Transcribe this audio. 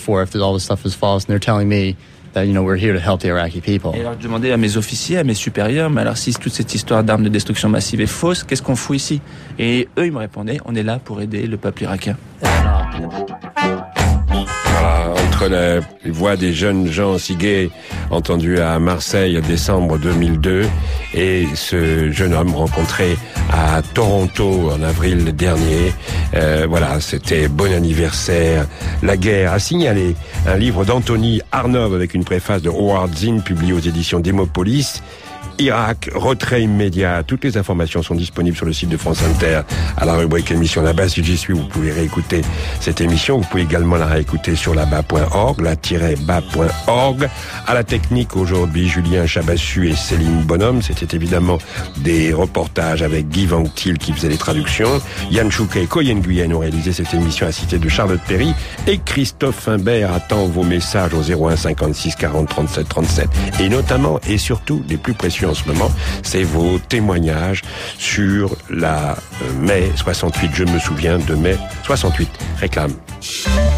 for if all this stuff is false, and they're telling me that, we're here to help the Iraqi people. Et alors je demandais à mes officiers, à mes supérieurs, mais alors si toute cette histoire d'armes de destruction massive est fausse, qu'est-ce qu'on fout ici? Et eux, ils me répondaient, on est là pour aider le peuple irakien. Voilà, entre les voix des jeunes gens si gays entendus à Marseille en décembre 2002 et ce jeune homme rencontré à Toronto en avril dernier. Voilà, c'était Bon anniversaire, la guerre a signalé. Un livre d'Anthony Arnov avec une préface de Howard Zinn publié aux éditions Démopolis. Irak, retrait immédiat. Toutes les informations sont disponibles sur le site de France Inter à la rubrique émission là-bas. Si j'y suis, vous pouvez réécouter cette émission. Vous pouvez également la réécouter sur là-bas.org, la-bas.org. À la technique aujourd'hui, Julien Chabassu et Céline Bonhomme. C'était évidemment des reportages avec Guy Van Til qui faisait les traductions. Yann Chouquet et Coyen Guyenne ont réalisé cette émission à cité de Charlotte Perry. Et Christophe Fimbert attend vos messages au 01 56 40 37 37. Et notamment et surtout, les plus précieux en ce moment, c'est vos témoignages sur la mai 68. Je me souviens de mai 68. Réclame.